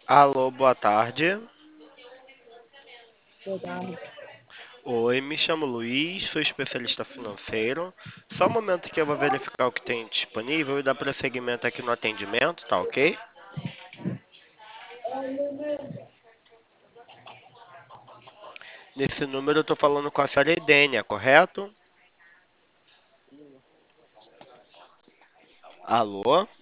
Alô, boa tarde. Boa tarde. Oi, me chamo Luiz, sou especialista financeiro. Só um momento que eu vou verificar o que tem disponível e dar prosseguimento aqui no atendimento, tá ok? Nesse número eu tô falando com a senhora Edênia, correto? Alô?